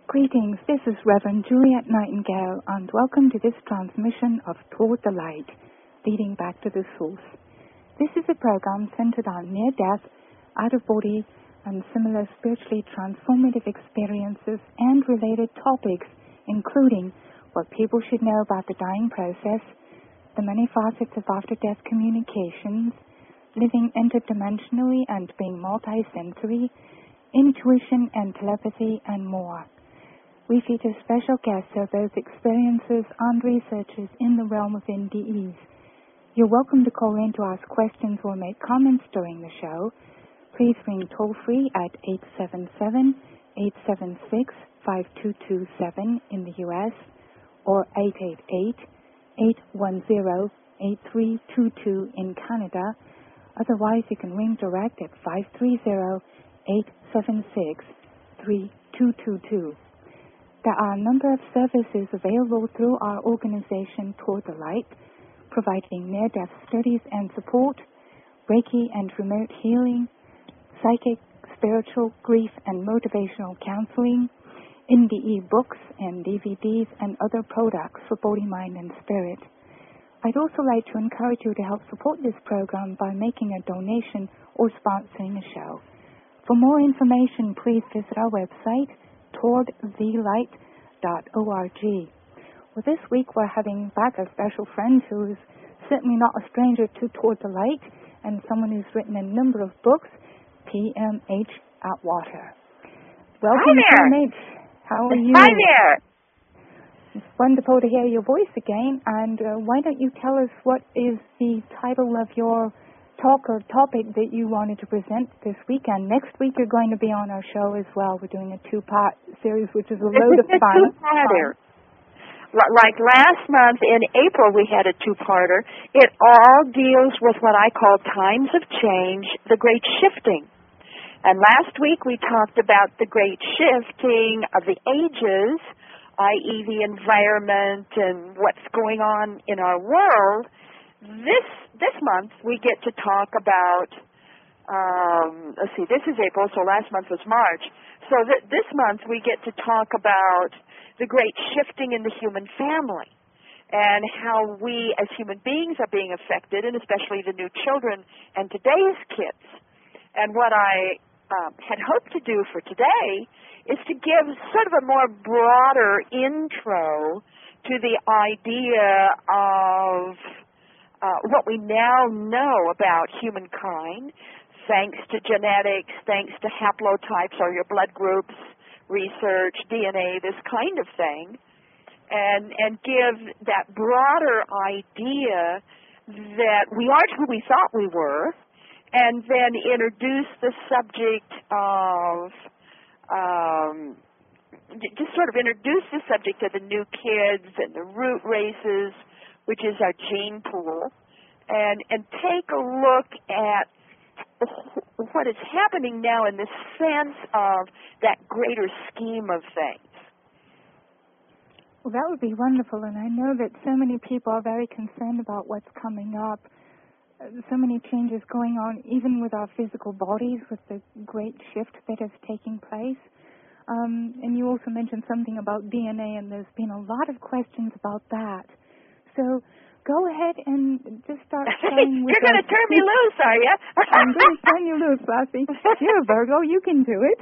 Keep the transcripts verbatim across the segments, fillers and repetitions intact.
Greetings, this is Reverend Juliet Nightingale, and welcome to this transmission of Toward the Light, Leading Back to the Source. This is a program centered on near-death, out-of-body, and similar spiritually transformative experiences and related topics, including what people should know about the dying process, the many facets of after-death communications, living interdimensionally and being multisensory, intuition and telepathy, and more. We feature special guests who are both experiencers and researchers in the realm of N D Es. You're welcome to call in to ask questions or make comments during the show. Please ring toll-free at eight seven seven, eight seven six, five two two seven in the U S or eight eight eight, eight one zero, eight three two two in Canada. Otherwise, you can ring direct at five three zero, eight seven six, three two two two. There are a number of services available through our organization Toward the Light, providing near-death studies and support, Reiki and remote healing, psychic, spiritual, grief and motivational counseling, N D E books and D V Ds, and other products for body, mind, and spirit. I'd also like to encourage you to help support this program by making a donation or sponsoring a show. For more information, please visit our website, toward the light dot org. Well, this week we're having back a special friend who is certainly not a stranger to Toward the Light and someone who's written a number of books, P M H Atwater. Welcome, Hi there. P M H. How are you? Hi there. It's wonderful to hear your voice again. And uh, why don't you tell us what is the title of your talk or topic that you wanted to present this weekend? Next week you're going to be on our show as well. We're doing a two-part series, which is a This load is of a fun. two-parter. Like last month in April, we had a two-parter. It all deals with what I call times of change, the great shifting. And last week we talked about the great shifting of the ages, that is the environment and what's going on in our world. This this month we get to talk about, um, let's see, this is April, so last month was March. So th- this month we get to talk about the great shifting in the human family and how we as human beings are being affected, and especially the new children and today's kids. And what I um, had hoped to do for today is to give sort of a more broader intro to the idea of Uh, what we now know about humankind, thanks to genetics, thanks to haplotypes or your blood groups, research, D N A, this kind of thing, and and give that broader idea that we aren't who we thought we were, and then introduce the subject of, um, just sort of introduce the subject of the new kids and the root races, which is our gene pool, and and take a look at what is happening now in the sense of that greater scheme of things. Well, that would be wonderful, and I know that so many people are very concerned about what's coming up. Uh, so many changes going on, even with our physical bodies, with the great shift that is taking place. Um, and you also mentioned something about D N A, and there's been a lot of questions about that. So go ahead and just start sharing with You're going to turn me loose, are you? I'm going to turn you loose, Lassie. You're a Virgo. You can do it.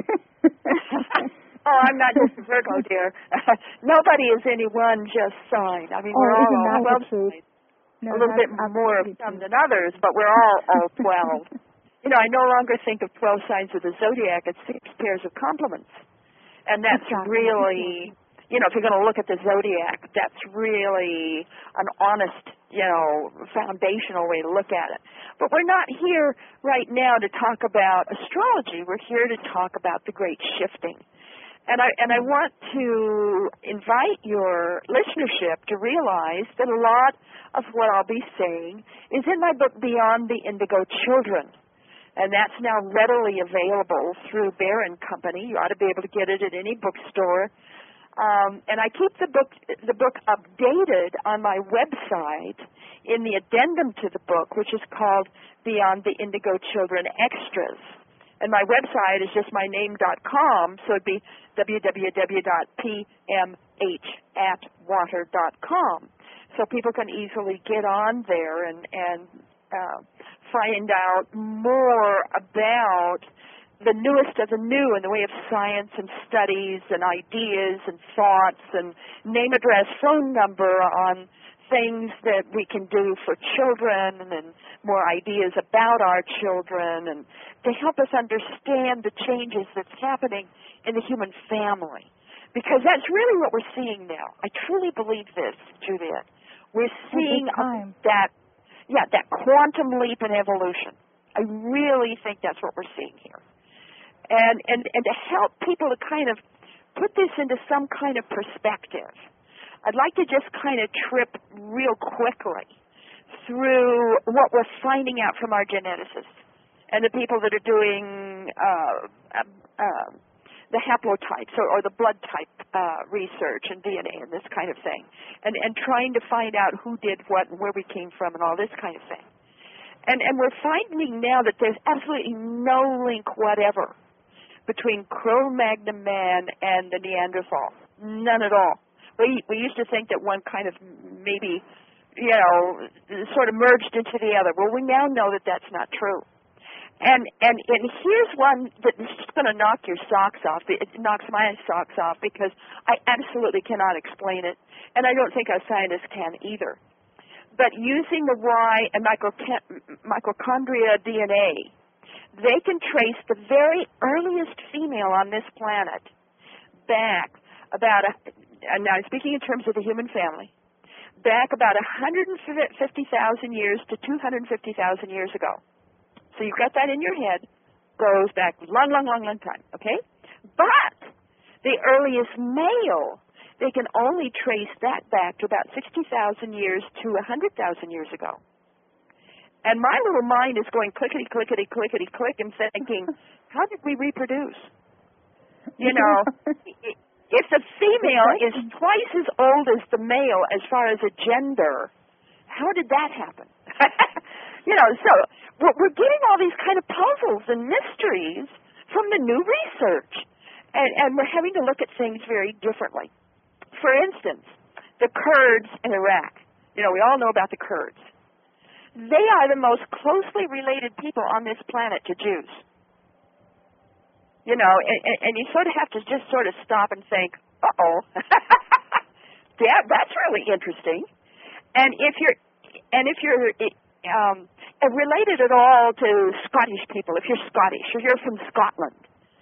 Oh, I'm not just a Virgo, dear. Nobody is any one just sign. I mean, oh, we're all isn't that twelve the truth? signs. No, a little bit more of some than others, but we're all all twelve. You know, I no longer think of twelve signs of the zodiac as six pairs of complements. And that's exactly. really... You know, if you're going to look at the zodiac, that's really an honest, you know, foundational way to look at it. But we're not here right now to talk about astrology. We're here to talk about the great shifting. And I and I want to invite your listenership to realize that a lot of what I'll be saying is in my book, Beyond the Indigo Children. And that's now readily available through Bear and Company. You ought to be able to get it at any bookstore. Um, and I keep the book the book updated on my website in the addendum to the book, which is called Beyond the Indigo Children Extras. And my website is just my name dot com, so it'd be w w w dot p m h at water dot com. So people can easily get on there and, and uh, find out more about the newest of the new in the way of science and studies and ideas and thoughts and name, address, phone number on things that we can do for children and more ideas about our children and to help us understand the changes that's happening in the human family. Because that's really what we're seeing now. I truly believe this, Juliet. We're seeing that, yeah, that quantum leap in evolution. I really think that's what we're seeing here. And, and, and to help people to kind of put this into some kind of perspective, I'd like to just kind of trip real quickly through what we're finding out from our geneticists and the people that are doing uh, uh, uh, the haplotypes or, or the blood type uh, research and D N A and this kind of thing, and, and trying to find out who did what and where we came from and all this kind of thing. And, and we're finding now that there's absolutely no link whatever between Cro-Magnon man and the Neanderthal. None at all. We, we used to think that one kind of maybe, you know, sort of merged into the other. Well, we now know that that's not true. And and and here's one that's just going to knock your socks off. It knocks my socks off because I absolutely cannot explain it, and I don't think our scientists can either. But using the Y and mitochondria D N A, they can trace the very earliest female on this planet back about, a, and now I'm speaking in terms of the human family, back about one hundred fifty thousand years to two hundred fifty thousand years ago. So you've got that in your head, goes back long, long, long, long time, okay? But the earliest male, they can only trace that back to about sixty thousand years to one hundred thousand years ago. And my little mind is going clickety, clickety, clickety, click and thinking, how did we reproduce? You know, if the female is twice as old as the male as far as a gender, how did that happen? You know, so we're, we're getting all these kind of puzzles and mysteries from the new research. And, and we're having to look at things very differently. For instance, the Kurds in Iraq. You know, we all know about the Kurds. They are the most closely related people on this planet to Jews. You know, and, and you sort of have to just sort of stop and think, uh-oh, yeah, that's really interesting. And if you're, and if you're um, related at all to Scottish people, if you're Scottish, or you're from Scotland,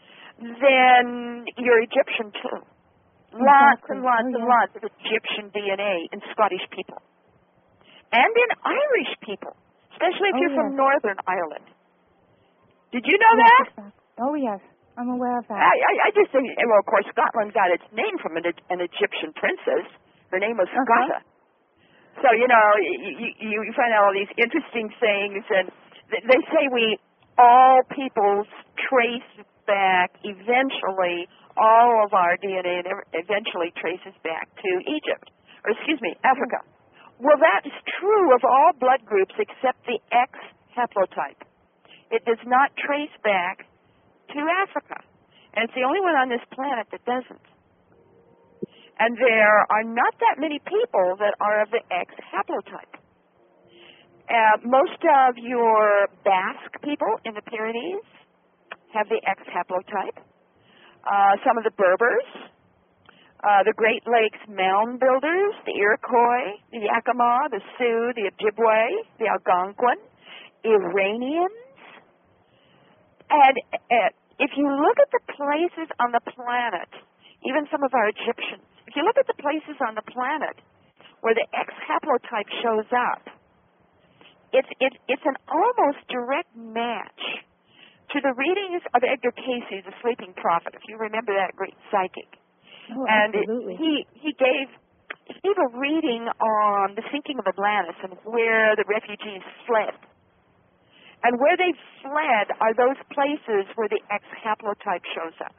then you're Egyptian too. Lots Exactly. and lots oh, and yeah. lots of Egyptian D N A in Scottish people. And in Irish people, especially if Oh, you're yes. from Northern Ireland. Did you know Yes, that? exactly. Oh, yes. I'm aware of that. I, I, I just think, well, of course, Scotland got its name from an, an Egyptian princess. Her name was Uh-huh. Scota. So, you know, you, you, you find out all these interesting things, and th- they say we, all peoples trace back eventually, all of our D N A eventually traces back to Egypt, or excuse me, Africa. Well, that is true of all blood groups except the X haplotype. It does not trace back to Africa, and it's the only one on this planet that doesn't. And there are not that many people that are of the X haplotype. Uh, most of your Basque people in the Pyrenees have the X haplotype. Uh, some of the Berbers, uh, the Great Lakes mound builders, the Iroquois, the Yakima, the Sioux, the Ojibwe, the Algonquin, Iranians. And uh, if you look at the places on the planet, even some of our Egyptians, if you look at the places on the planet where the X haplotype shows up, it's, it, it's an almost direct match to the readings of Edgar Cayce, the Sleeping Prophet, if you remember that great psychic. Oh, and absolutely. it, he, he, gave, he gave a reading on the sinking of Atlantis and where the refugees fled. And where they fled are those places where the X haplotype shows up.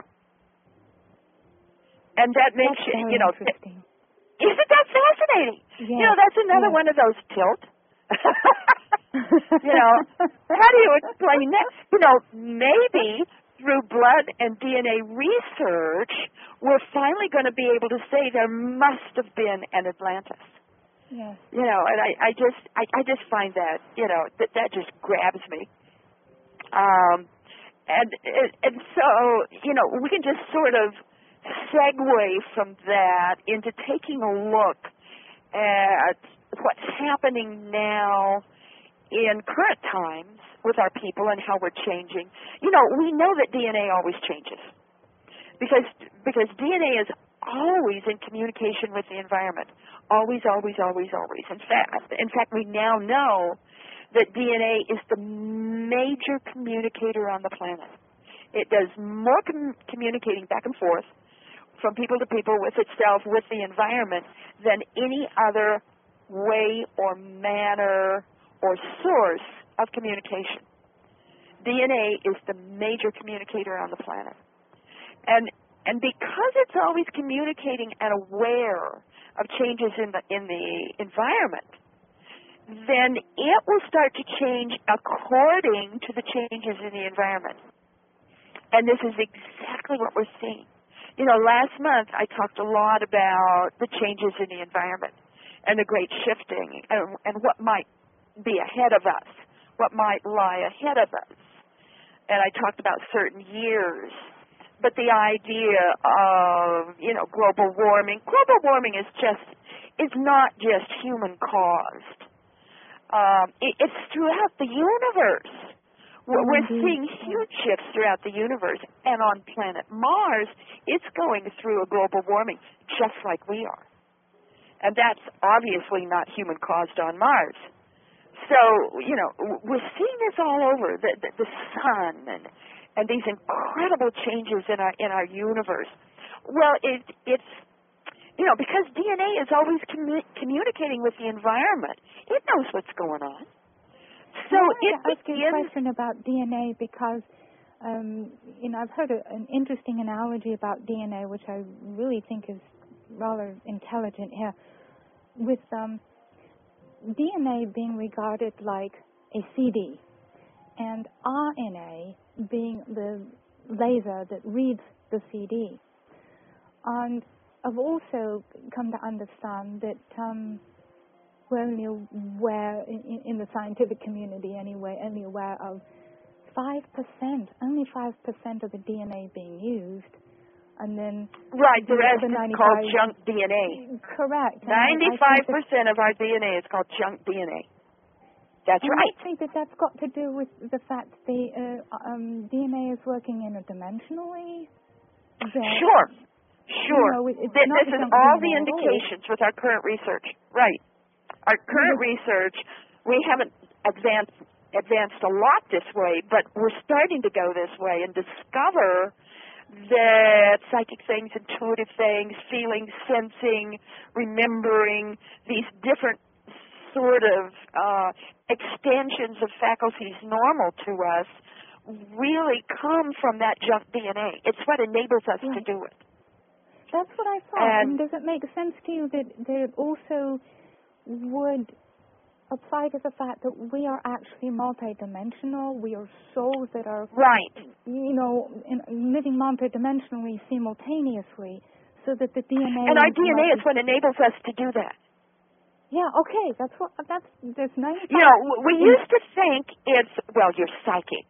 And that makes That's you, very you know, interesting. isn't that fascinating? Yes, You know, that's another yes. one of those tilt. You know, how do you explain that? You know, maybe through blood and D N A research, we're finally going to be able to say there must have been an Atlantis. Yes. You know, and I, I just, I, I just find that, you know, that that just grabs me. Um, and and so, you know, we can just sort of segue from that into taking a look at what's happening now in current times with our people and how we're changing. You know, we know that D N A always changes because because D N A is always in communication with the environment. Always, always, always, always. In fact, in fact, we now know that D N A is the major communicator on the planet. It does more com- communicating back and forth from people to people, with itself, with the environment, than any other way or manner or source of communication. D N A is the major communicator on the planet. And and because it's always communicating and aware of changes in the in the environment, then it will start to change according to the changes in the environment. And this is exactly what we're seeing. You know, last month I talked a lot about the changes in the environment and the great shifting and, and what might be ahead of us, what might lie ahead of us. And I talked about certain years. But the idea of, you know, global warming, global warming is just, is not just human caused. Um, it, it's throughout the universe. We're, we're seeing huge shifts throughout the universe. And on planet Mars, it's going through a global warming just like we are. And that's obviously not human caused on Mars. So, you know, we're seeing this all over, the, the, the sun and and these incredible changes in our in our universe. Well, it, it's, you know, because D N A is always commu- communicating with the environment. It knows what's going on. So it I ask you a question about D N A because, um, you know, I've heard a, an interesting analogy about D N A, which I really think is rather intelligent here, with um, D N A being regarded like a C D, and R N A being the laser that reads the C D. And I've also come to understand that um, we're only aware, in, in the scientific community anyway, only aware of five percent, only five percent of the D N A being used. And then right, the rest the is called junk D N A. Correct. ninety-five percent of our D N A is called junk D N A. That's and right. I think that that's got to do with the fact the uh, um, D N A is working interdimensionally. Sure, sure. You know, it, Th- this is all the indications with our current research. Right. Our current mm-hmm. research, we haven't advanced advanced a lot this way, but we're starting to go this way and discover that psychic things, intuitive things, feeling, sensing, remembering, these different sort of uh, extensions of faculties normal to us really come from that junk D N A. It's what enables us right. to do it. That's what I thought. And, and does it make sense to you that, that it also would apply to the fact that we are actually multidimensional? We are souls that are, right. you know, in, living multidimensionally simultaneously, so that the D N A... And our D N A is what enables us to do that. Yeah, okay, that's what, that's, there's ninety-five... You know, we used to think it's, well, you're psychic,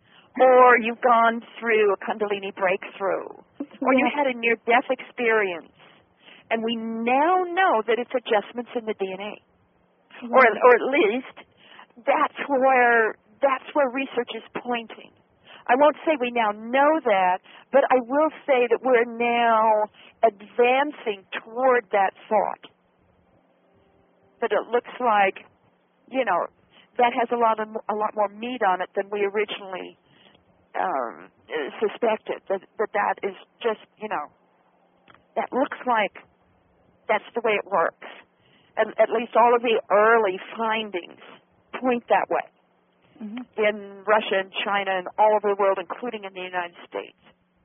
or you've gone through a Kundalini breakthrough, or you had a near-death experience, and we now know that it's adjustments in the D N A. Yeah. Or, or at least, that's where, that's where research is pointing. I won't say we now know that, but I will say that we're now advancing toward that thought. But it looks like, you know, that has a lot of, a lot more meat on it than we originally um, suspected. That, that that is just, you know, that looks like that's the way it works. At, at least all of the early findings point that way mm-hmm. in Russia and China and all over the world, including in the United States.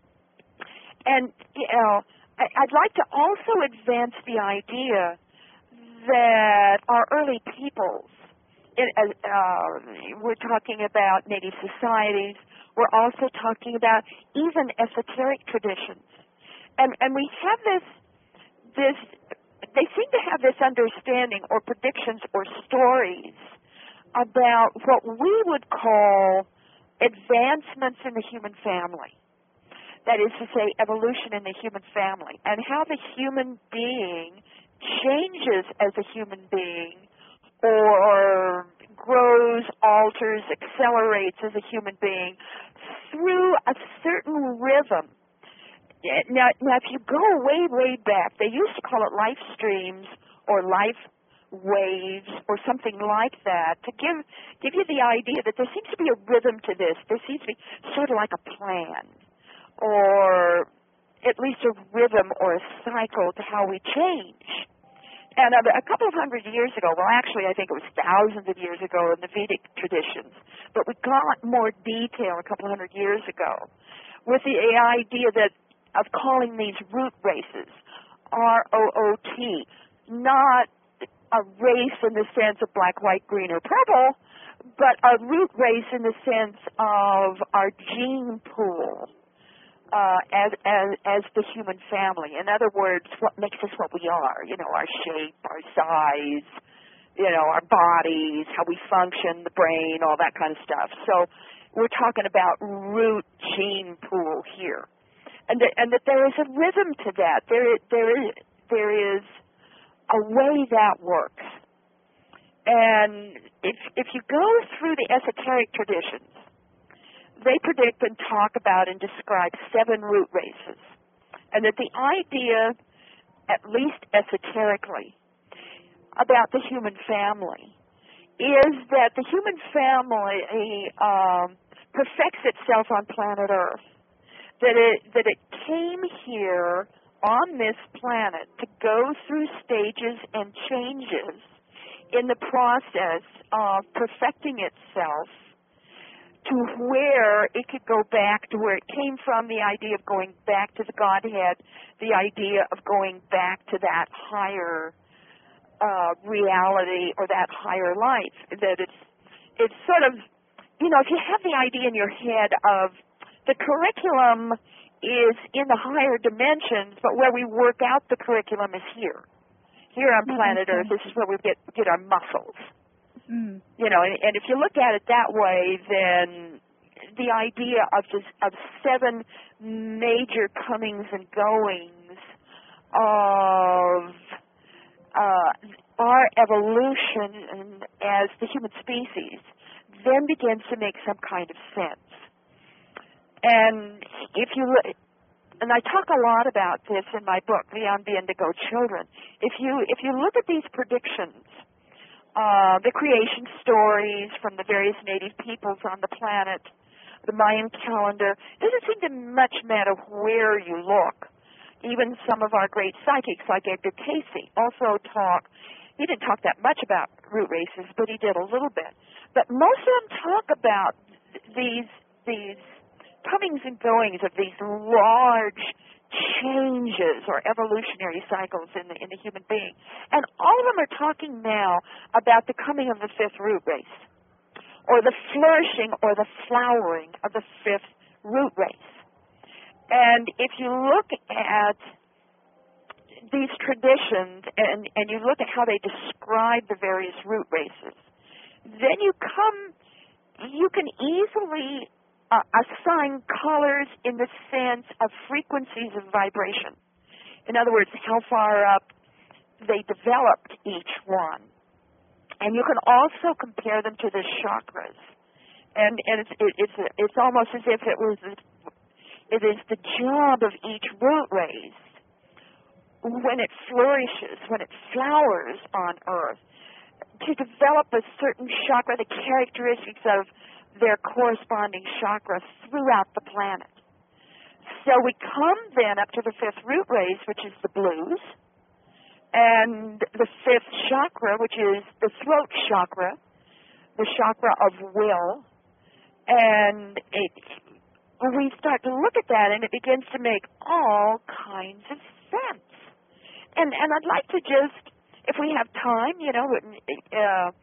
And, you know, I, I'd like to also advance the idea that our early peoples it, uh, we're talking about Native societies. We're also talking about even esoteric traditions. And, and we have this, this, they seem to have this understanding or predictions or stories about what we would call advancements in the human family. That is to say, evolution in the human family, and how the human being changes as a human being, or grows, alters, accelerates as a human being through a certain rhythm. Now, now, if you go way, way back, they used to call it life streams or life waves or something like that to give give you the idea that there seems to be a rhythm to this. There seems to be sort of like a plan, or at least a rhythm or a cycle to how we change. And a, a couple of hundred years ago, well, actually, I think it was thousands of years ago in the Vedic traditions, but we got more detail a couple of hundred years ago with the idea that of calling these root races, R O O T, not a race in the sense of black, white, green, or purple, but a root race in the sense of our gene pool uh, as, as, as the human family. In other words, what makes us what we are, you know, our shape, our size, you know, our bodies, how we function, the brain, all that kind of stuff. So we're talking about root gene pool here. And that, and that there is a rhythm to that. There, there is, there is a way that works. And if if you go through the esoteric traditions, they predict and talk about and describe seven root races, and that the idea, at least esoterically, about the human family is that the human family um, perfects itself on planet Earth. That it that it came here on this planet to go through stages and changes in the process of perfecting itself to where it could go back to where it came from, the idea of going back to the Godhead, the idea of going back to that higher uh, reality or that higher life. That it's it's sort of, you know, if you have the idea in your head of the curriculum is in the higher dimensions, but where we work out the curriculum is here. Here on planet Earth, this is where we get get our muscles. Mm. You know, and, and if you look at it that way, then the idea of just of seven major comings and goings of uh, our evolution as the human species then begins to make some kind of sense. And if you look, and I talk a lot about this in my book, Beyond the Indigo Children. If you if you look at these predictions, uh, the creation stories from the various native peoples on the planet, the Mayan calendar, it doesn't seem to much matter where you look. Even some of our great psychics, like Edgar Cayce, also talk. He didn't talk that much about root races, but he did a little bit. But most of them talk about these these. comings and goings of these large changes or evolutionary cycles in the in the human being. And all of them are talking now about the coming of the fifth root race, or the flourishing or the flowering of the fifth root race. And if you look at these traditions and, and you look at how they describe the various root races, then you come, you can easily Uh, assign colors in the sense of frequencies of vibration. In other words, how far up they developed each one. And you can also compare them to the chakras. And, and it's, it, it's, it's almost as if it was, it is the job of each root race when it flourishes, when it flowers on Earth, to develop a certain chakra, the characteristics of their corresponding chakra throughout the planet. So we come then up to the fifth root race, which is the blues, and the fifth chakra, which is the throat chakra, the chakra of will, and it, we start to look at that, and it begins to make all kinds of sense. And and I'd like to just, if we have time, you know, uh,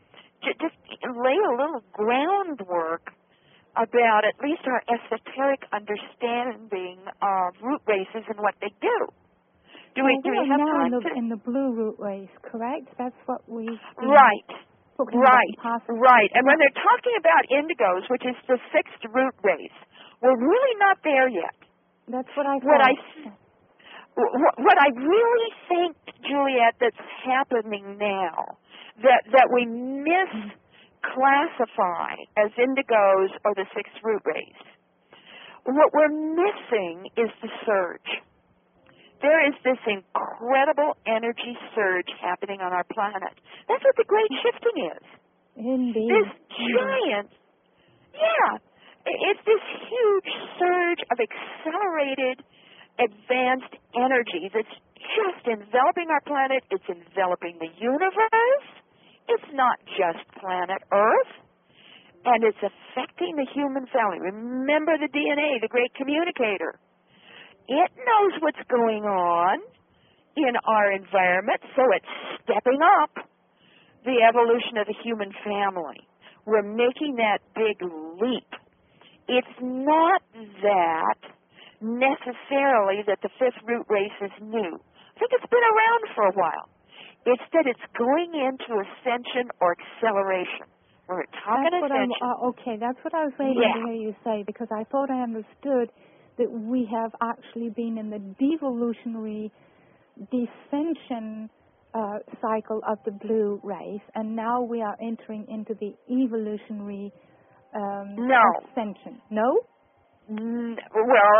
j- just lay a little groundwork about at least our esoteric understanding of root races and what they do. Do we, well, do we we are have now time in the, to... in the blue root race, correct? That's what we... Right, right, past, right. And when they're talking about indigos, which is the sixth root race, we're really not there yet. That's what I What I, thought. what, what I really think, Juliet, that's happening now, that, that we miss... classify as indigos or the sixth root race. What we're missing is the surge. There is this incredible energy surge happening on our planet. That's what the great shifting is. Indeed. This giant, yeah, it's this huge surge of accelerated, advanced energy that's just enveloping our planet. It's enveloping the universe. It's not just planet Earth, and it's affecting the human family. Remember the D N A, the great communicator. It knows what's going on in our environment, so it's stepping up the evolution of the human family. We're making that big leap. It's not that necessarily that the fifth root race is new. I think it's been around for a while. It's that it's going into ascension or acceleration. We're talking that's what ascension. I'm, uh, okay, that's what I was waiting yeah. to hear you say, because I thought I understood that we have actually been in the devolutionary descension uh, cycle of the blue race, and now we are entering into the evolutionary um, no. ascension. No? Mm, well,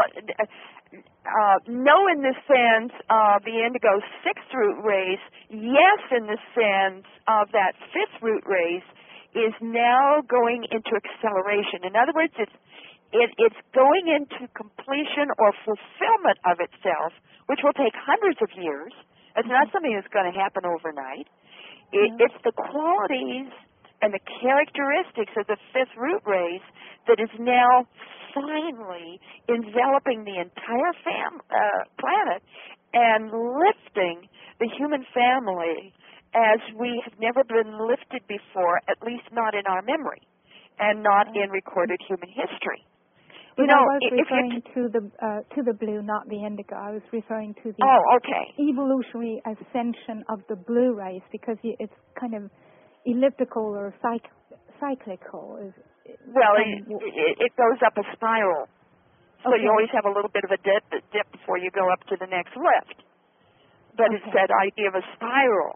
uh, no in the sense of the indigo sixth root race, yes in the sense of that fifth root race is now going into acceleration. In other words, it's, it, it's going into completion or fulfillment of itself, which will take hundreds of years. It's not something that's going to happen overnight. It, yeah. It's the qualities and the characteristics of the fifth root race that is now finally enveloping the entire fam- uh, planet and lifting the human family as we have never been lifted before, at least not in our memory, and not in recorded human history. But You know, I was if referring you to the uh, to the blue, not the indigo. I was referring to the oh, okay. evolutionary ascension of the blue race, because it's kind of elliptical or cyc- cyclical. Is, well, it, it, it goes up a spiral. So okay. you always have a little bit of a dip, a dip before you go up to the next lift. But okay. it's that idea of a spiral.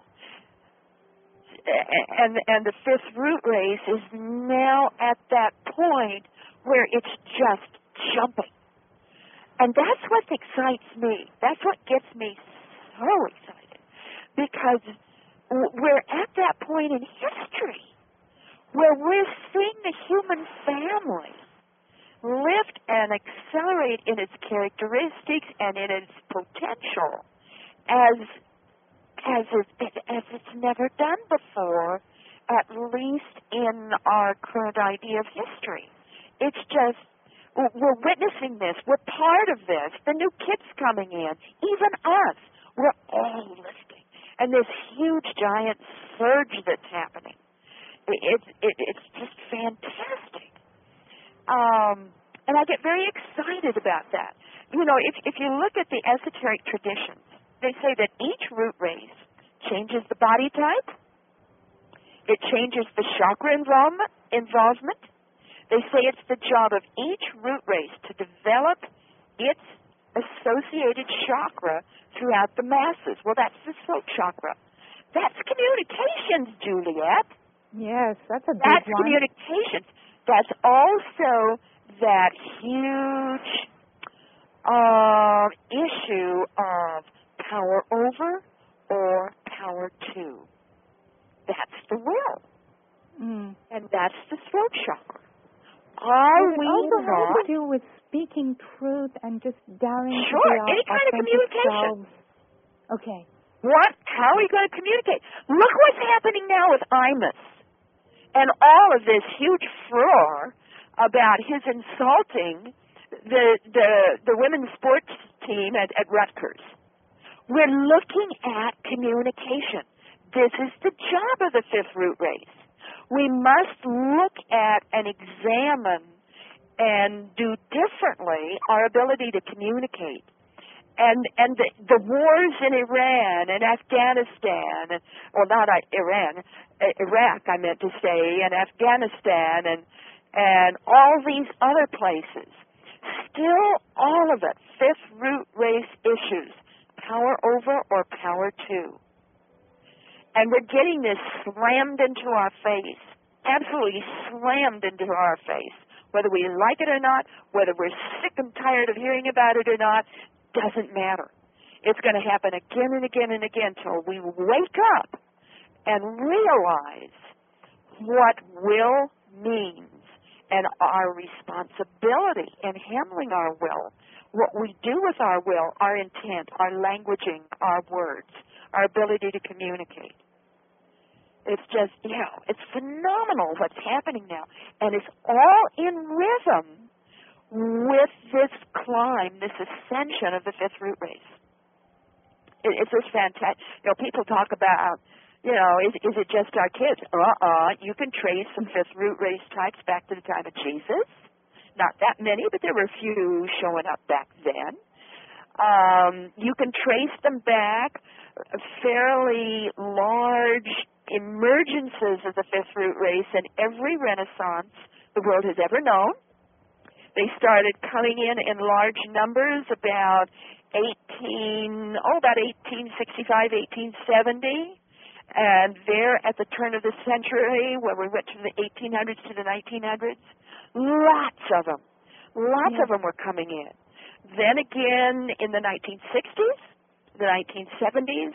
And, and the fifth root race is now at that point where it's just jumping. And that's what excites me. That's what gets me so excited. Because we're at that point in history where we're seeing the human family lift and accelerate in its characteristics and in its potential as as it, as it's never done before, at least in our current idea of history. It's just, we're witnessing this. We're part of this. The new kids coming in, even us, we're all lifting. And this huge, giant surge that's happening. It, it, it's just fantastic. Um, and I get very excited about that. You know, if, if you look at the esoteric traditions, they say that each root race changes the body type. It changes the chakra involvement. involvement. They say it's the job of each root race to develop its associated chakra throughout the masses. Well, that's the throat chakra. That's communications, Juliet. Yes, that's a big That's one. communications. That's also that huge uh, issue of power over or power to. That's the will. Mm. And that's the throat chakra. Are Does it we also not? have to do with speaking truth and just daring Sure, to be our any kind of authentic communication. selves? Okay. What? How are we going to communicate? Look what's happening now with Imus and all of this huge furor about his insulting the the, the women's sports team at, at Rutgers. We're looking at communication. This is the job of the fifth root race. We must look at and examine and do differently our ability to communicate. And and the, the wars in Iran and Afghanistan, well, not Iran, Iraq, I meant to say, and Afghanistan, and and all these other places, still all of it, fifth root race issues, power over or power to. And we're getting this slammed into our face, absolutely slammed into our face. Whether we like it or not, whether we're sick and tired of hearing about it or not, doesn't matter. It's going to happen again and again and again till we wake up and realize what will means and our responsibility in handling our will, what we do with our will, our intent, our languaging, our words, our ability to communicate. It's just, you know, it's phenomenal what's happening now. And it's all in rhythm with this climb, this ascension of the fifth root race. It, it's just fantastic. You know, people talk about, you know, is, is it just our kids? Uh-uh. You can trace some fifth root race types back to the time of Jesus. Not that many, but there were a few showing up back then. Um, you can trace them back, fairly large emergences of the fifth root race in every renaissance the world has ever known. They started coming in in large numbers about eighteen, oh, about eighteen sixty-five, eighteen seventy, and there at the turn of the century, where we went from the eighteen hundreds to the nineteen hundreds, lots of them, lots yeah. of them were coming in. Then again in the nineteen sixties, the nineteen seventies,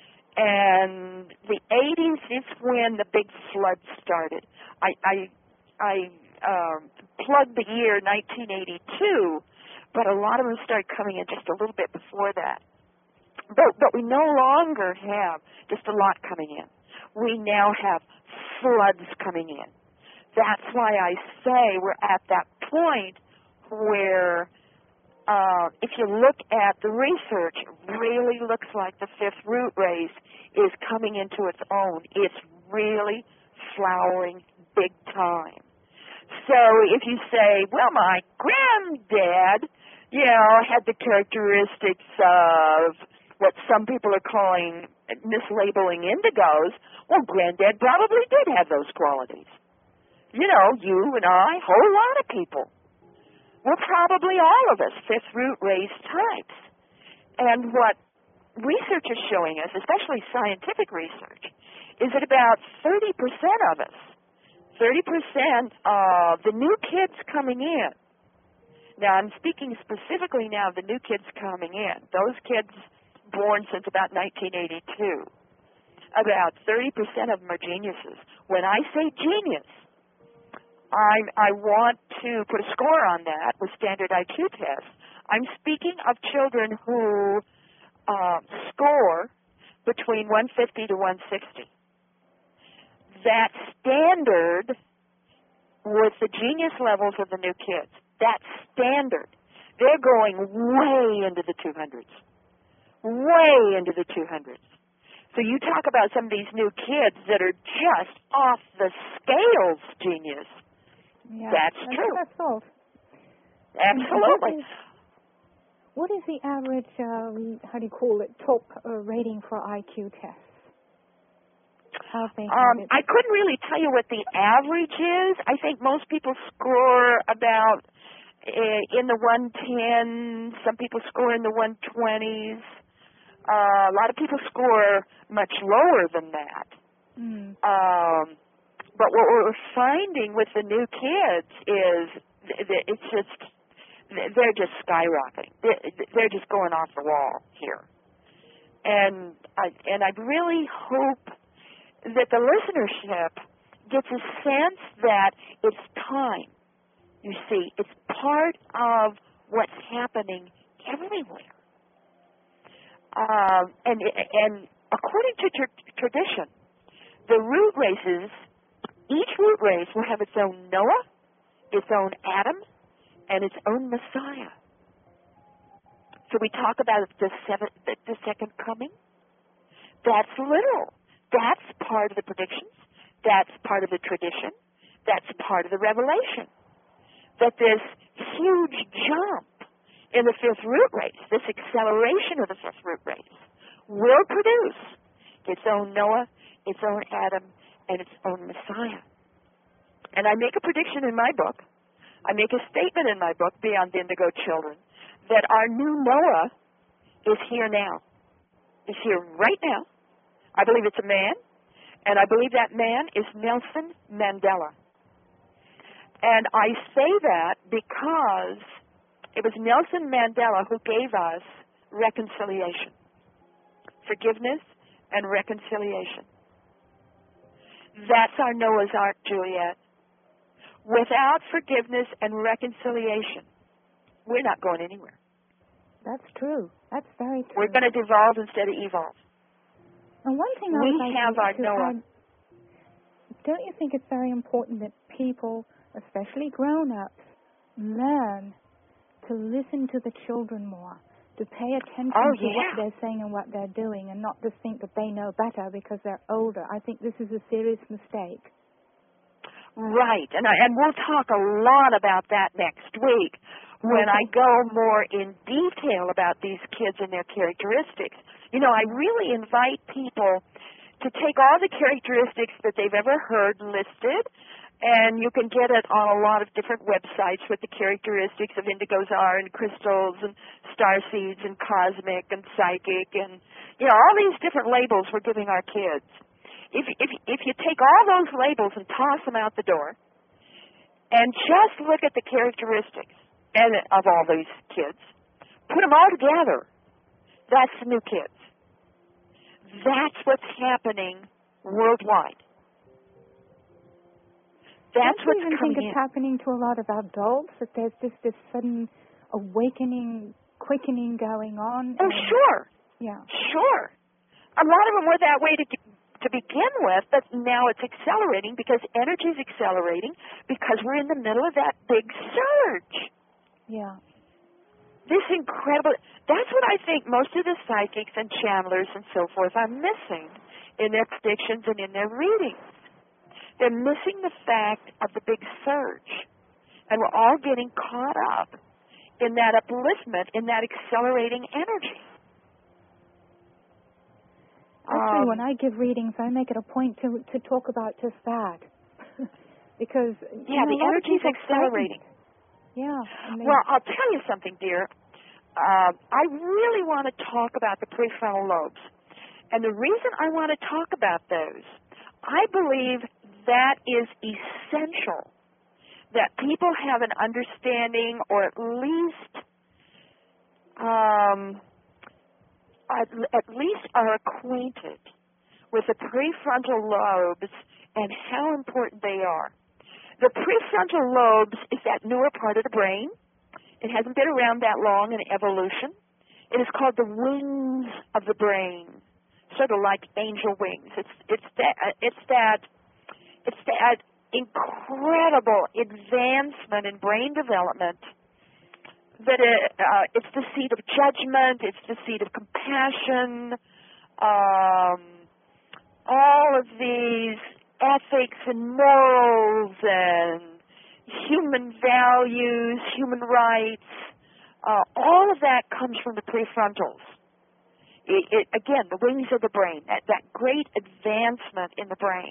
and the eighties is when the big flood started. I I, I um, plugged the year nineteen eighty-two, but a lot of them started coming in just a little bit before that. But, but we no longer have just a lot coming in. We now have floods coming in. That's why I say we're at that point where Uh, if you look at the research, it really looks like the fifth root race is coming into its own. It's really flowering big time. So if you say, well, my granddad, you know, had the characteristics of what some people are calling mislabeling indigos, well, granddad probably did have those qualities. You know, you and I, a whole lot of people. We're probably all of us fifth root race types. And what research is showing us, especially scientific research, is that about thirty percent of us, thirty percent of the new kids coming in, now I'm speaking specifically now of the new kids coming in, those kids born since about nineteen eighty-two, about thirty percent of them are geniuses. When I say genius, I, I want to put a score on that with standard I Q tests. I'm speaking of children who uh, score between one fifty to one sixty. That standard with the genius levels of the new kids, that standard, they're going way into the two hundreds, way into the two hundreds. So you talk about some of these new kids that are just off the scales genius. Yeah, that's true. That's all. Absolutely. What is, what is the average, um, how do you call it, top uh, rating for I Q tests? How they um, it? I couldn't really tell you what the average is. I think most people score about uh, in the one tens. Some people score in the one twenties. Uh, a lot of people score much lower than that. Mm. Um, but what we're finding with the new kids is th- it's just, they're just skyrocketing. They're just going off the wall here. And I, and I really hope that the listenership gets a sense that it's time. You see, it's part of what's happening everywhere. Um, and, and according to tr- tradition, the root races, each root race will have its own Noah, its own Adam, and its own Messiah. So we talk about the, seven, the, the second coming. That's literal. That's part of the predictions. That's part of the tradition. That's part of the revelation. That this huge jump in the fifth root race, this acceleration of the fifth root race, will produce its own Noah, its own Adam, and its own Messiah. And I make a prediction in my book, I make a statement in my book, Beyond the Indigo Children, that our new Noah is here now. Is here right now. I believe it's a man, and I believe that man is Nelson Mandela. And I say that because it was Nelson Mandela who gave us reconciliation, forgiveness and reconciliation. That's our Noah's Ark, Juliet. Without forgiveness and reconciliation, we're not going anywhere. That's true. That's very true. We're going to devolve instead of evolve. And one thing I we would like have to our to Noah. add, don't you think it's very important that people, especially grown-ups, learn to listen to the children more, to pay attention Oh, to yeah. what they're saying and what they're doing, and not to think that they know better because they're older? I think this is a serious mistake. Right, and I, and we'll talk a lot about that next week when I go more in detail about these kids and their characteristics. You know, I really invite people to take all the characteristics that they've ever heard listed, and you can get it on a lot of different websites what the characteristics of indigos are, and crystals, and star seeds, and cosmic, and psychic, and, you know, all these different labels we're giving our kids. If, if, if you take all those labels and toss them out the door and just look at the characteristics and of all these kids, put them all together, that's the new kids. That's what's happening worldwide. That's Don't what's you even coming think it's in. happening to a lot of adults, that there's just this sudden awakening, quickening going on? Oh, and, sure. Yeah. Sure. A lot of them were that way to to begin with, but now it's accelerating because energy's accelerating because we're in the middle of that big surge. Yeah. This incredible, that's what I think most of the psychics and channelers and so forth are missing in their predictions and in their readings. They're missing the fact of the big surge. And we're all getting caught up in that upliftment, in that accelerating energy. Actually, Um, when I give readings, I make it a point to to talk about just that. Because, you yeah, know, the a lot of energy's people accelerating. frightened. Yeah. and they- Well, I'll tell you something, dear. Uh, I really want to talk about the prefrontal lobes. And the reason I want to talk about those, I believe that is essential, that people have an understanding or at least um, at, at least are acquainted with the prefrontal lobes and how important they are. The prefrontal lobes is that newer part of the brain. It hasn't been around that long in evolution. It is called the wings of the brain, sort of like angel wings. It's it's that it's that it's that incredible advancement in brain development. That it, uh, it's the seat of judgment. It's the seat of compassion. Um, all of these ethics and morals and human values, human rights, uh, all of that comes from the prefrontals. It, it, again, the wings of the brain, that, that great advancement in the brain.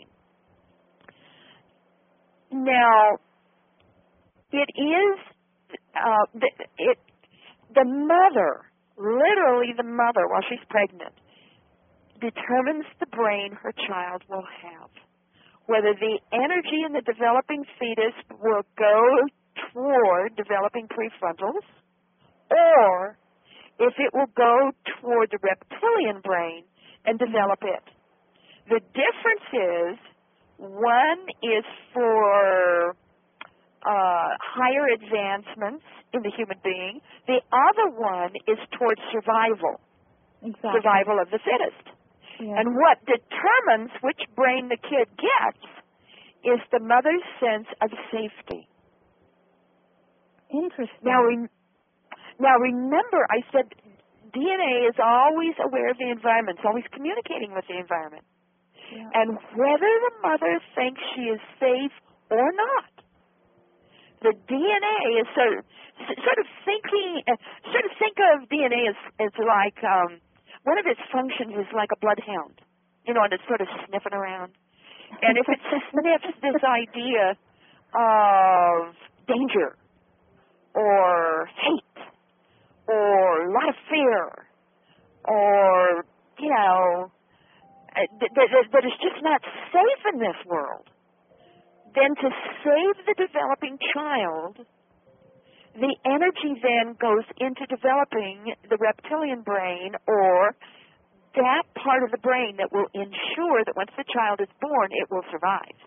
Now, it is, uh, the, it, the mother, literally the mother, while she's pregnant, determines the brain her child will have. Whether the energy in the developing fetus will go toward developing prefrontals, or if it will go toward the reptilian brain and develop it. The difference is, one is for uh, higher advancements in the human being. The other one is towards survival, exactly. survival of the fittest. Yeah. And what determines which brain the kid gets is the mother's sense of safety. Interesting. Now, re- now remember, I said D N A is always aware of the environment. It's always communicating with the environment. Yeah. And whether the mother thinks she is safe or not, the D N A is sort of, sort of thinking, uh, sort of think of D N A as, as like, um, one of its functions is like a bloodhound, you know, and it's sort of sniffing around. And if it sniffs this idea of danger or hate or a lot of fear or, you know, that, that, that it's just not safe in this world, then to save the developing child, the energy then goes into developing the reptilian brain, or that part of the brain that will ensure that once the child is born, it will survive.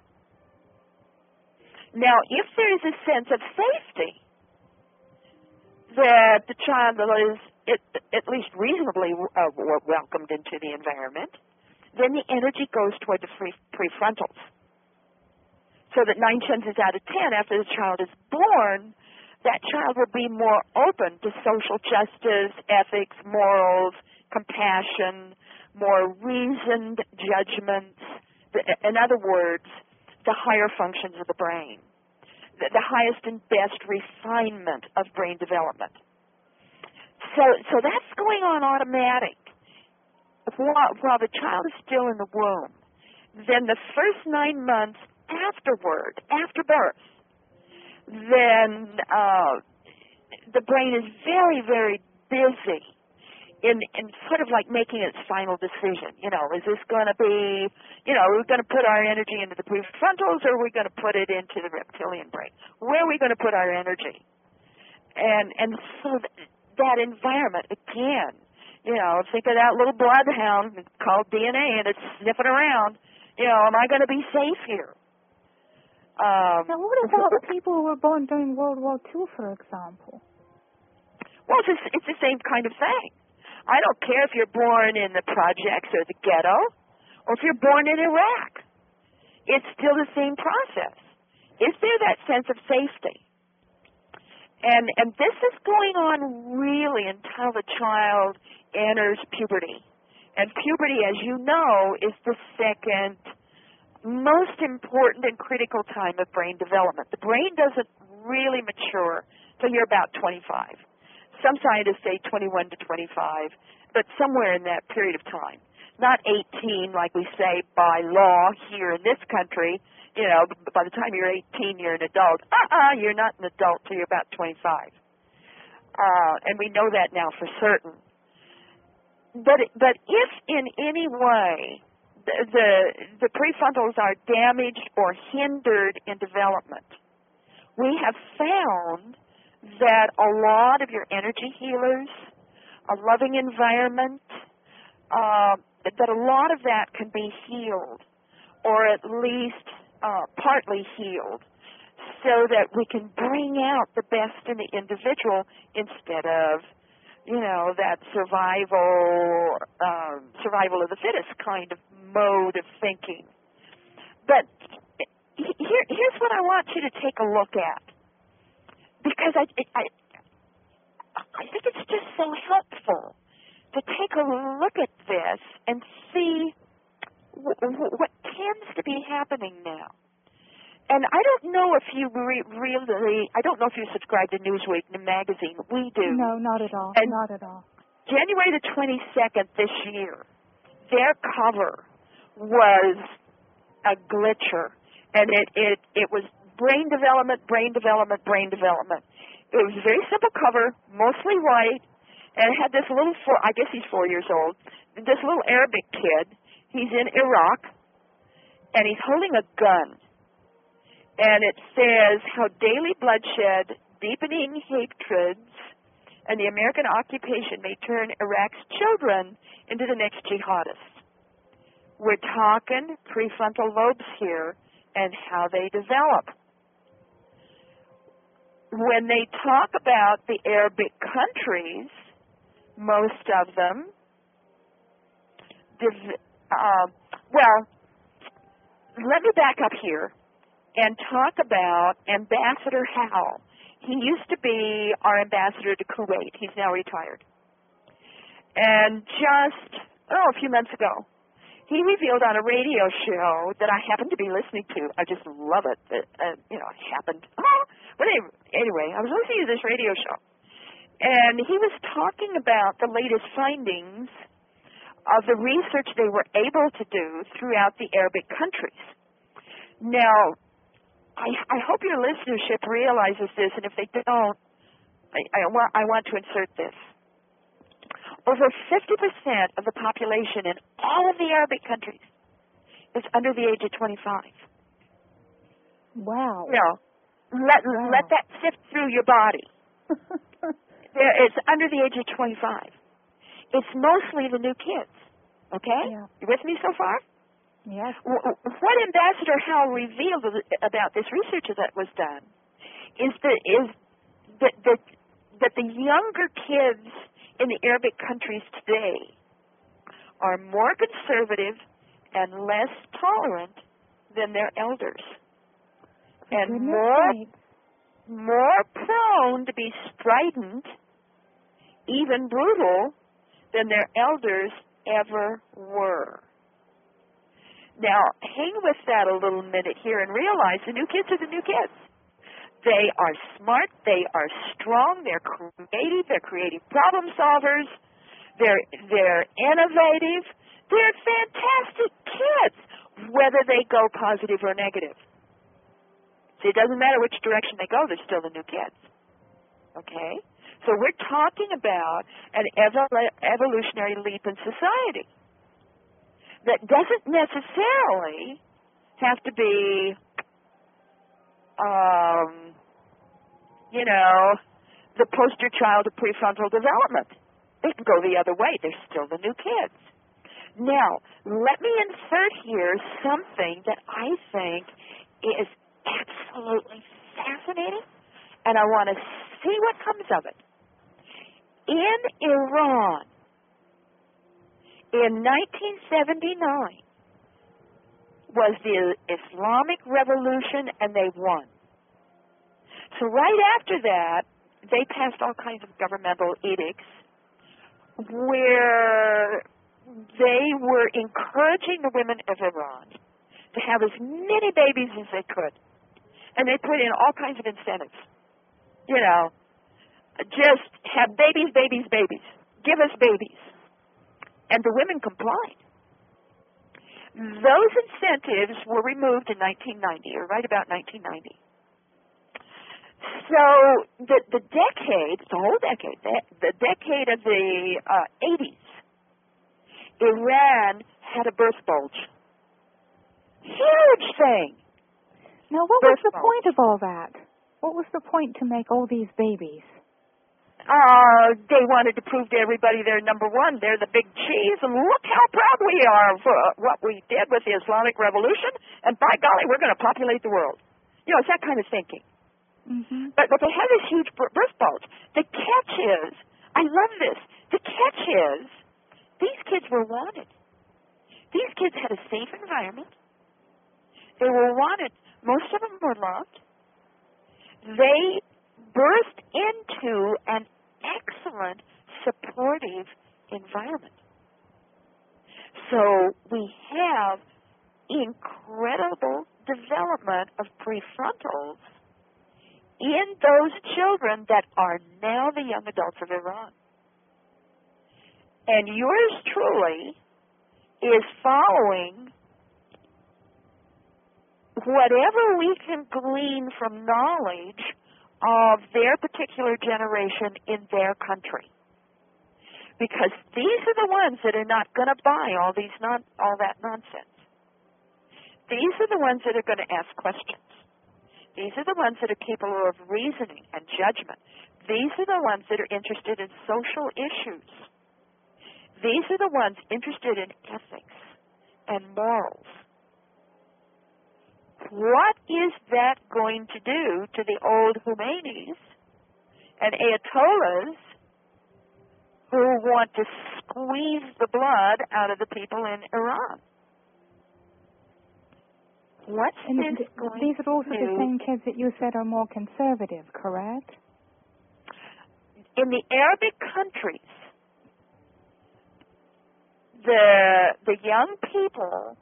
Now, if there is a sense of safety that the child is at, at least reasonably uh, welcomed into the environment, then the energy goes toward the free, prefrontals. So that nine chances out of ten, after the child is born, that child will be more open to social justice, ethics, morals, compassion, more reasoned judgments. In other words, the higher functions of the brain, the, the highest and best refinement of brain development. So, so that's going on automatic. While, while the child is still in the womb, then the first nine months afterward, after birth, then uh, the brain is very, very busy in, in sort of like making its final decision. You know, is this going to be, you know, are we going to put our energy into the prefrontals, or are we going to put it into the reptilian brain? Where are we going to put our energy? And, and so th- that environment, again, you know, think of that little bloodhound called D N A, and it's sniffing around. You know, am I going to be safe here? Um, now, what about the people who were born during World War Two, for example? Well, it's, it's the same kind of thing. I don't care if you're born in the projects or the ghetto, or if you're born in Iraq. It's still the same process. Is there that sense of safety? And and this is going on really until the child enters puberty. And puberty, as you know, is the second most important and critical time of brain development. The brain doesn't really mature till you're about twenty-five. Some scientists say twenty-one to twenty-five, but somewhere in that period of time. Not eighteen, like we say by law here in this country. You know, by the time you're eighteen, you're an adult. Uh-uh, you're not an adult till you're about twenty-five. Uh, and we know that now for certain. But but if in any way the, the, the prefrontals are damaged or hindered in development, we have found that a lot of your energy healers, a loving environment, uh, that a lot of that can be healed, or at least Uh, partly healed, so that we can bring out the best in the individual instead of, you know, that survival, um, survival of the fittest kind of mode of thinking. But here, here's what I want you to take a look at, because I, I, I think it's just so helpful to take a look at this and see what tends to be happening now. And I don't know if you re- really, I don't know if you subscribe to Newsweek, the magazine. We do. No, not at all. And not at all. January the twenty-second this year, their cover was a glitcher. And it, it, it was brain development, brain development, brain development. It was a very simple cover, mostly white, and it had this little, four, I guess he's four years old, this little Arabic kid. He's in Iraq, and he's holding a gun. And it says how daily bloodshed, deepening hatreds, and the American occupation may turn Iraq's children into the next jihadists. We're talking prefrontal lobes here and how they develop. When they talk about the Arabic countries, most of them, Uh, well, let me back up here and talk about Ambassador Howell. He used to be our ambassador to Kuwait. He's now retired. And just, oh, a few months ago, he revealed on a radio show that I happened to be listening to. I just love it. That, uh, you know, it happened. Oh, but anyway, I was listening to this radio show, and he was talking about the latest findings of the research they were able to do throughout the Arabic countries. Now, I, I hope your listenership realizes this, and if they don't, I, I, want, I want to insert this. Over fifty percent of the population in all of the Arabic countries is under the age of twenty-five. Wow. You know, let, wow. let that sift through your body. There, it's under the age of twenty-five. It's mostly the new kids. Okay? Yeah. You with me so far? Yes. What Ambassador Howell revealed about this research that was done is that is that that, that the younger kids in the Arabic countries today are more conservative and less tolerant than their elders, and more more prone to be strident, even brutal, than their elders ever were. Now, hang with that a little minute here and realize the new kids are the new kids. They are smart, they are strong, they're creative, they're creative problem solvers, they're, they're innovative, they're fantastic kids, whether they go positive or negative. See, it doesn't matter which direction they go, they're still the new kids. Okay? So we're talking about an evol- evolutionary leap in society that doesn't necessarily have to be Um, you know, the poster child of prefrontal development. They can go the other way. They're still the new kids. Now, let me insert here something that I think is absolutely fascinating, and I want to see what comes of it. In Iran, in nineteen seventy-nine, was the Islamic Revolution, and they won. So right after that, they passed all kinds of governmental edicts where they were encouraging the women of Iran to have as many babies as they could. And they put in all kinds of incentives. You know, just have babies, babies, babies. Give us babies. And the women complied. Those incentives were removed in nineteen ninety, or right about nineteen ninety. So the the decade, the whole decade, the, the decade of the uh, eighties, Iran had a birth bulge. Huge thing. Now, what birth was the bulge. point of all that? What was the point to make all these babies? Uh, they wanted to prove to everybody they're number one. They're the big cheese, and look how proud we are for what we did with the Islamic Revolution, and by golly, we're going to populate the world. You know, it's that kind of thinking. Mm-hmm. But, but they had this huge birth bulge. The catch is, I love this, the catch is, these kids were wanted. These kids had a safe environment. They were wanted. Most of them were loved. They birthed into an excellent, supportive environment. So we have incredible development of prefrontals in those children that are now the young adults of Iran. And yours truly is following whatever we can glean from knowledge of their particular generation in their country. Because these are the ones that are not going to buy all these non, all that nonsense. These are the ones that are going to ask questions. These are the ones that are capable of reasoning and judgment. These are the ones that are interested in social issues. These are the ones interested in ethics and morals. What is that going to do to the old Khomeinis and Ayatollahs who want to squeeze the blood out of the people in Iran? What's and this th- going these are also to the same kids that you said are more conservative, correct? In the Arabic countries, the the young people,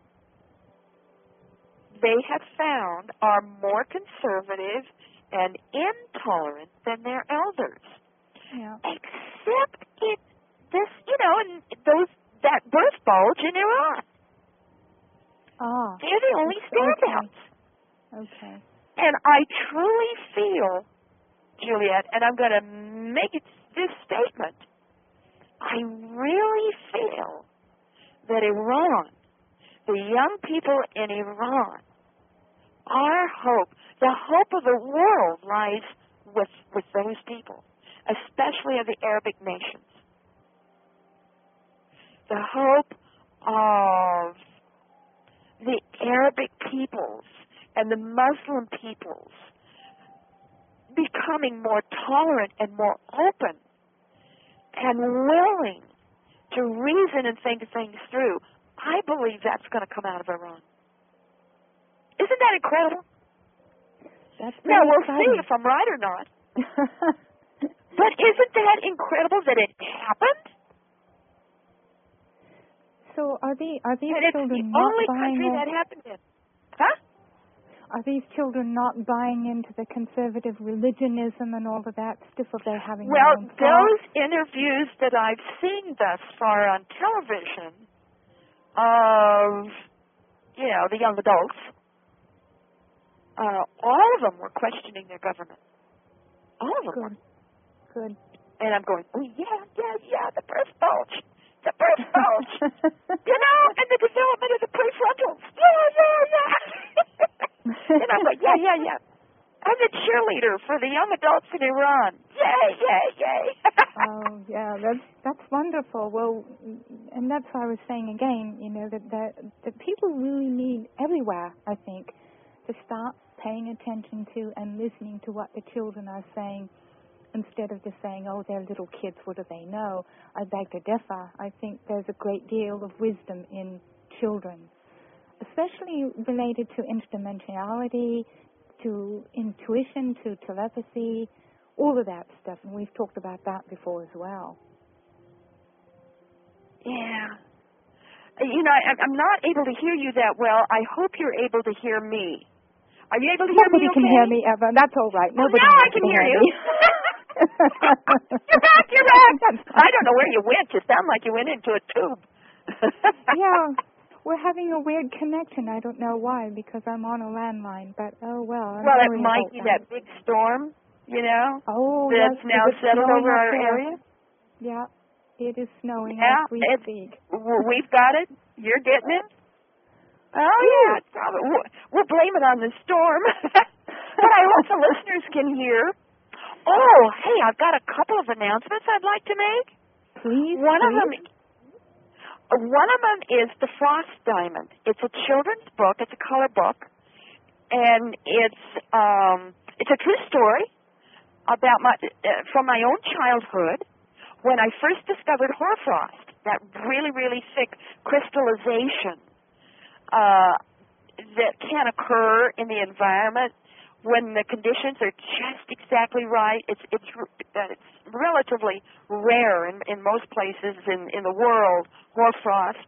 they have found, are more conservative and intolerant than their elders. Yeah. Except it, this, you know, and those that birth bulge in Iran. Ah. They're the only standouts. Okay. okay. And I truly feel, Juliet, and I'm going to make it this statement, I really feel that Iran, the young people in Iran, our hope, the hope of the world lies with, with those people, especially of the Arabic nations. The hope of the Arabic peoples and the Muslim peoples becoming more tolerant and more open and willing to reason and think things through. I believe that's going to come out of Iran. Isn't that incredible? That's now, we'll exciting. see if I'm right or not. But isn't that incredible that it happened? So are, they, are these and it's children the not only buying country in? that happened in. Huh? Are these children not buying into the conservative religionism and all of that stuff? Are they having Well, their own those thoughts? interviews that I've seen thus far on television of, you know, the young adults, uh, all of them were questioning their government. All of them Good. were. Good. And I'm going, oh, yeah, yeah, yeah, the birth bulge. The birth bulge. You know, and the development of the prefrontals. Yeah, yeah, yeah. And I'm like, yeah, yeah, yeah. I'm the cheerleader for the young adults in Iran. Yay, yay, yay. Oh, yeah, that's that's wonderful. Well, and that's why I was saying again, you know, that, that, that people really need everywhere, I think, to start paying attention to and listening to what the children are saying instead of just saying, oh, they're little kids, what do they know? I beg to differ. I think there's a great deal of wisdom in children, especially related to instrumentality, to intuition, to telepathy, all of that stuff. And we've talked about that before as well. Yeah. You know, I, I'm not able to hear you that well. I hope you're able to hear me. Are you able to hear Nobody me okay? can hear me ever. That's all right. Well, Nobody now I needs can to hear you. me. You're back, you're back. I don't know where you went. You sound like you went into a tube. Yeah. We're having a weird connection. I don't know why, because I'm on a landline. But, oh, well. I'm well, it sorry might about be that. that big storm, you know, Oh, that's yes. now Is it settled snowing over up our there? area. Yeah. It is snowing Yeah, as we it's, speak. we've got it. You're getting it. Oh, yeah. It's probably, we'll blame it on the storm. But I hope the listeners can hear. Oh, hey, I've got a couple of announcements I'd like to make. Please, One please. of them, one of them is The Frost Diamond. It's a children's book. It's a color book, and it's um, it's a true story about my uh, from my own childhood when I first discovered hoarfrost, that really, really thick crystallization uh, that can occur in the environment when the conditions are just exactly right. It's it's uh, it's relatively rare in in most places in in the world, hoarfrost.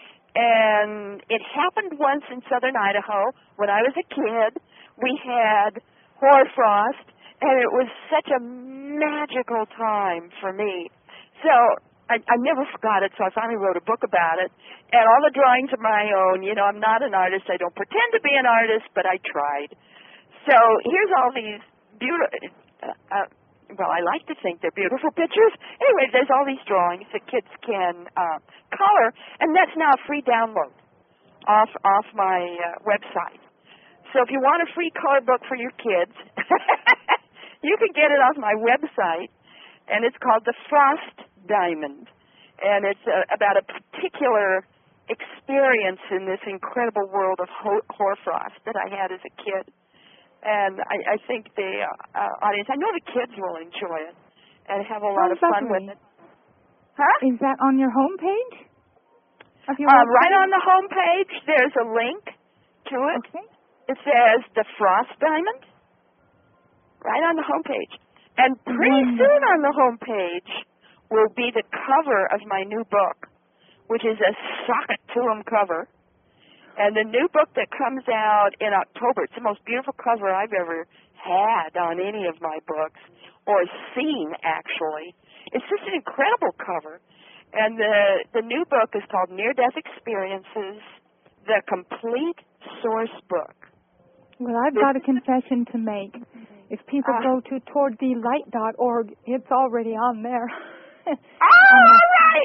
And it happened once in southern Idaho when I was a kid. We had hoarfrost, and it was such a magical time for me. So I, I never forgot it, so I finally wrote a book about it. And all the drawings are my own. You know, I'm not an artist. I don't pretend to be an artist, but I tried. So here's all these beautiful, uh, uh, well, I like to think they're beautiful pictures. Anyway, there's all these drawings that kids can uh, color, and that's now a free download off off my uh, website. So if you want a free color book for your kids, you can get it off my website, and it's called The Frost Diamond, and it's uh, about a particular experience in this incredible world of ho- hoarfrost that I had as a kid. And I, I think the uh, audience, I know the kids will enjoy it and have a lot Oh, of fun lovely. with it. Huh? Is that on your homepage? Of your Uh, website? right on the homepage, there's a link to it. Okay. It says The Frost Diamond, right on the homepage. And pretty Wonderful. soon on the homepage will be the cover of my new book, which is a sock-it-to-'em cover. And the new book that comes out in October, it's the most beautiful cover I've ever had on any of my books, or seen, actually. It's just an incredible cover. And the, the new book is called Near-Death Experiences, the Complete Source Book. Well, I've got a confession to make. If people uh, go to toward the light dot org, it's already on there. Oh, all right!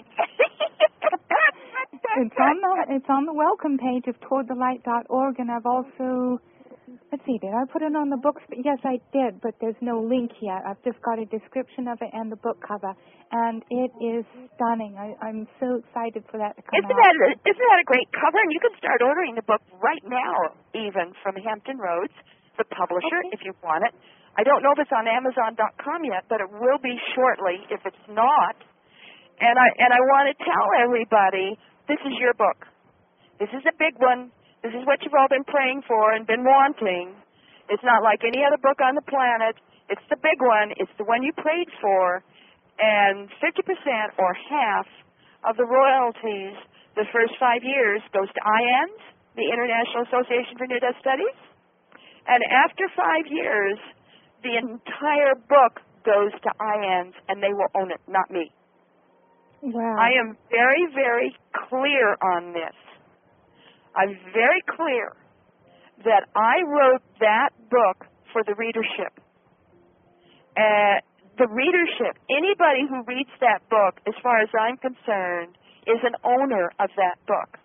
It's on the it's on the welcome page of toward the light dot org, and I've also, let's see, did I put it on the books? Yes, I did, but there's no link yet. I've just got a description of it and the book cover, and it is stunning. I, I'm so excited for that to come isn't out. That, isn't that a great cover? And you can start ordering the book right now, even from Hampton Roads, the publisher, Okay. if you want it. I don't know if it's on Amazon dot com yet, but it will be shortly if it's not. And I and I want to tell everybody, this is your book. This is a big one. This is what you've all been praying for and been wanting. It's not like any other book on the planet. It's the big one. It's the one you prayed for. And fifty percent or half of the royalties the first five years goes to I A N S, the International Association for Near-Death Studies. And after five years, the entire book goes to I A N S, and they will own it, not me. Wow. I am very, very clear on this. I'm very clear that I wrote that book for the readership. Uh, the readership, anybody who reads that book, as far as I'm concerned, is an owner of that book.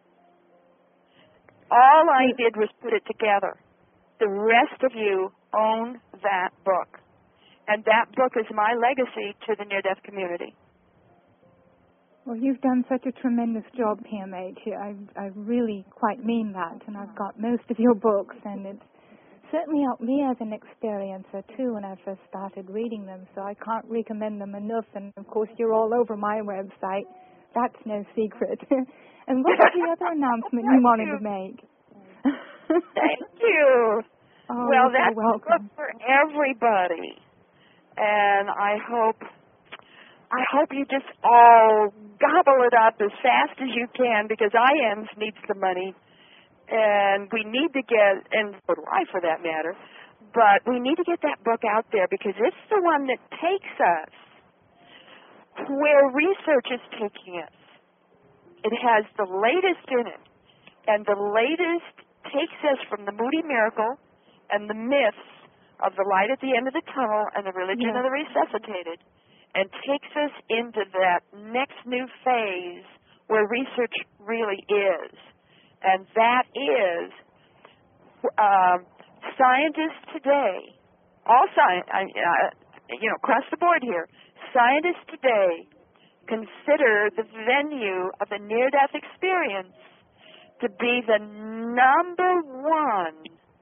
All I did was put it together. The rest of you own that book. And that book is my legacy to the near-death community. Well, you've done such a tremendous job, P M H. I, I really quite mean that, and I've got most of your books, and it's certainly helped me as an experiencer, too, when I first started reading them, so I can't recommend them enough, and, of course, you're all over my website. That's no secret. And what was the other announcement you wanted to make? Thank you. Oh, well, you're that's so welcome. good for everybody, and I hope... I hope you just all gobble it up as fast as you can, because I A N S needs the money, and we need to get, and so do I for that matter, but we need to get that book out there because it's the one that takes us where research is taking us. It has the latest in it, and the latest takes us from the Moody Miracle and the myths of the light at the end of the tunnel and the religion Yes. of the resuscitated, and takes us into that next new phase where research really is. And that is um, scientists today, all science, uh, you know, across the board here, scientists today consider the venue of the near-death experience to be the number one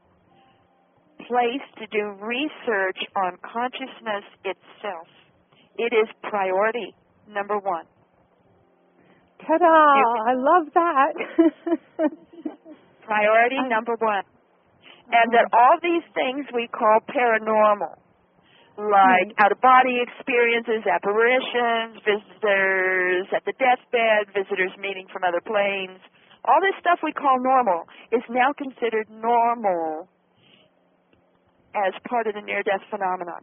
place to do research on consciousness itself. It is priority number one. Ta-da! I love that. Priority I, number one. And that all these things we call paranormal, like right. out-of-body experiences, apparitions, visitors at the deathbed, visitors meeting from other planes, all this stuff we call normal is now considered normal as part of the near-death phenomenon.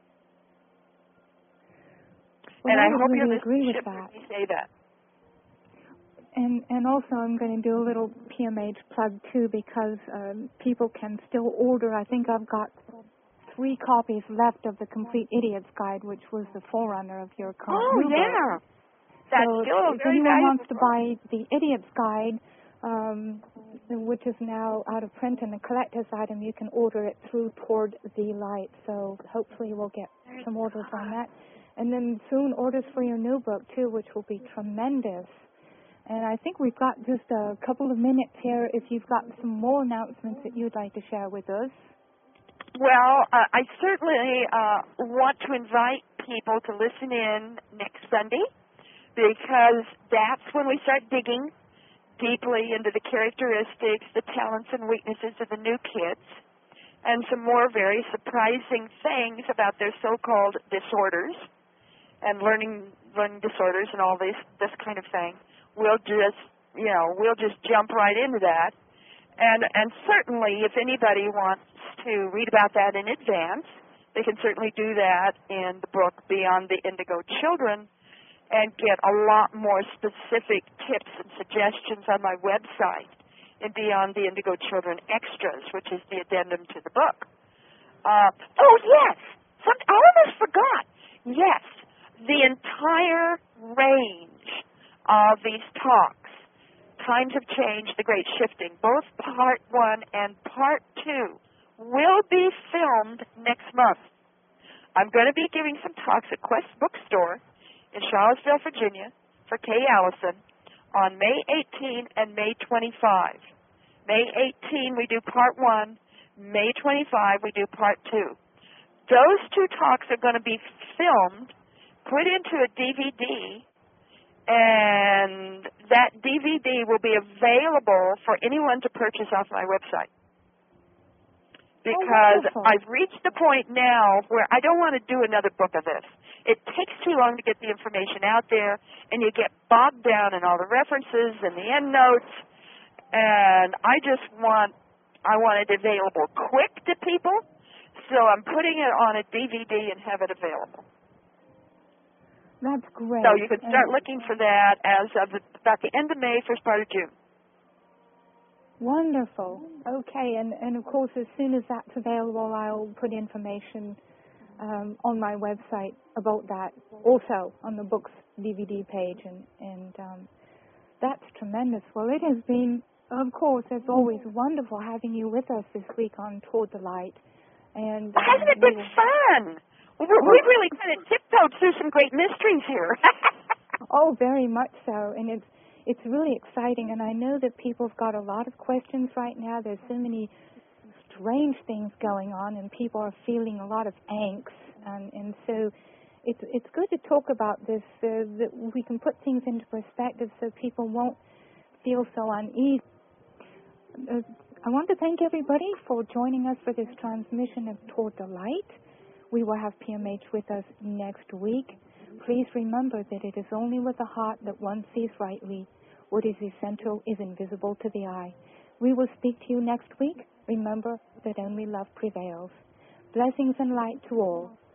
Well, and I, I hope really you're agree with listening that. to me say that. And and also I'm going to do a little P M H plug too, because um, people can still order. I think I've got three copies left of the Complete Idiot's Guide, which was the forerunner of your current Oh, new book. yeah. That's so still if very anyone valuable. wants to buy the Idiot's Guide, um, which is now out of print and a collector's item, you can order it through Toward the Light. So hopefully we'll get some orders on that. And then soon orders for your new book, too, which will be tremendous. And I think we've got just a couple of minutes here if you've got some more announcements that you'd like to share with us. Well, uh, I certainly uh, want to invite people to listen in next Sunday, because that's when we start digging deeply into the characteristics, the talents and weaknesses of the new kids, and some more very surprising things about their so-called disorders and learning learning disorders and all this this kind of thing. we'll just, you know, we'll just jump right into that. And and certainly, if anybody wants to read about that in advance, they can certainly do that in the book Beyond the Indigo Children, and get a lot more specific tips and suggestions on my website in Beyond the Indigo Children Extras, which is the addendum to the book. Uh, oh, yes! Some, I almost forgot. Yes, the entire range of these talks, Times of Change, The Great Shifting, both Part one and Part two, will be filmed next month. I'm going to be giving some talks at Quest Bookstore in Charlottesville, Virginia, for Kay Allison on May eighteenth and May twenty-fifth. May eighteenth, we do Part one. May twenty-fifth, we do Part two. Those two talks are going to be filmed, put into a D V D, and that D V D will be available for anyone to purchase off my website. Because oh, I've reached the point now where I don't want to do another book of this. It takes too long to get the information out there, and you get bogged down in all the references and the endnotes, and I just want, I want it available quick to people, so I'm putting it on a D V D and have it available. That's great. So you can start and looking for that as of the, about the end of May, first part of June. Wonderful. Okay, and, and of course, as soon as that's available, I'll put information um, on my website about that, also on the book's D V D page, and, and um, that's tremendous. Well, it has been, of course, as always, wonderful having you with us this week on Toward the Light. And um, hasn't it been fun? We've really kind of tiptoed through some great mysteries here. Oh, very much so, and it's it's really exciting. And I know that people have got a lot of questions right now. There's so many strange things going on, and people are feeling a lot of angst, and and so it's it's good to talk about this, so that we can put things into perspective, so people won't feel so uneasy. Uh, I want to thank everybody for joining us for this transmission of Toward the Light. We will have P M H with us next week. Please remember that it is only with the heart that one sees rightly. What is essential is invisible to the eye. We will speak to you next week. Remember that only love prevails. Blessings and light to all.